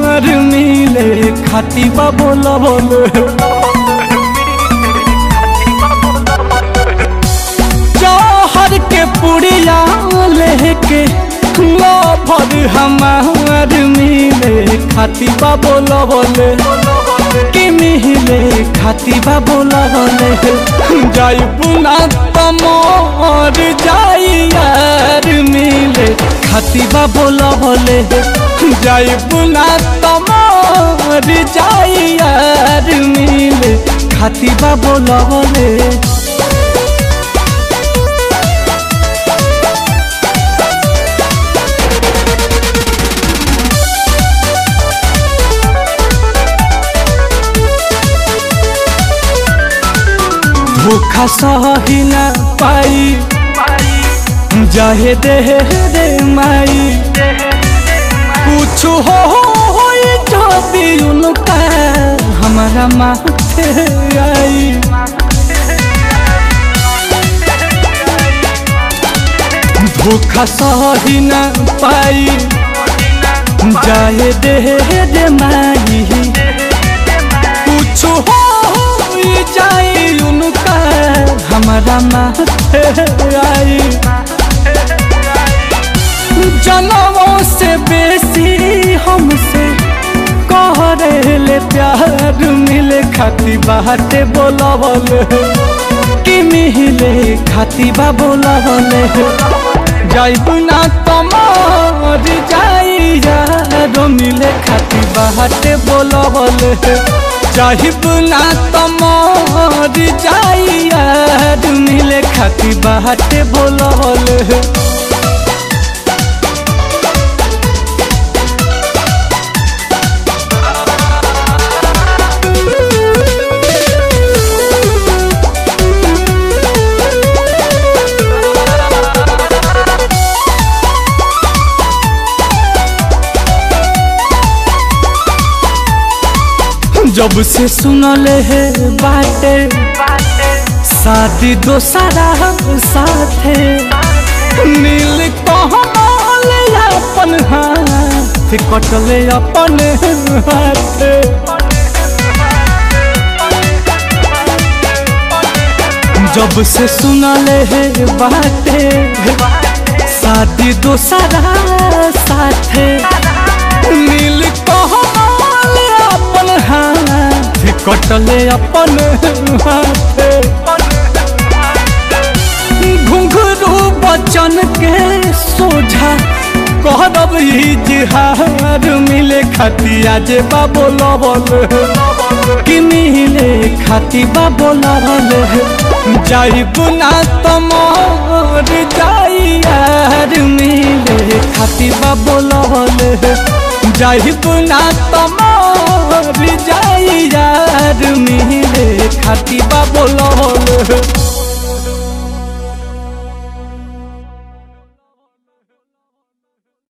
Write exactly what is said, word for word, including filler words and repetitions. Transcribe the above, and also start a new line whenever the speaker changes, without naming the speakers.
तमार मिले खाती बा बोला बोले जौहर के पुड़िया लेके भर हमार मिले खाती बा बोला बोले कि मिले खाती बा बोला बोले जाइबू ना तमोर जाई यार मिले खाती बा बोला बोले जाइबू ना तमोर जाई यार मिले खाती बा बोला बोले भूखा सही न पाई जाहे दे रे माई कुछ हो जो भी उनका हमारा माथे आई भूखा सही न पाई जाहे दे रे माई कुछ हो जाई उनका हमारा माथे आई जनमों से बेसी हमसे कह रहे प्यार मिले खाती बाटे बोला बोले कि मिले खाती बा बोला बोले जाइबू ना तमार जाई यार मिले खाती बाटे बोला बोले जाइबू ना तमार जाई यार मिले खाती बाटे बोला बोले जब से सुनले है बाटे शादी दोसरा साथे नील कहल अपन हाथ कटले अपन हाथ जब से सुनले है बाटे शादी दोसरा साथे नील कहल अपन हाथ कटले अपन हाथ घुंघरू बचन के सोझा कहब इजहार मिले खाती आज बा बोला बोले कि मिले खाती बा बोला बोले जाइबू ना तमार जाई यार मिले खाती बा बोला बोले जाइबू ना तमार जाई यार मिले खाती बा बोला बोले।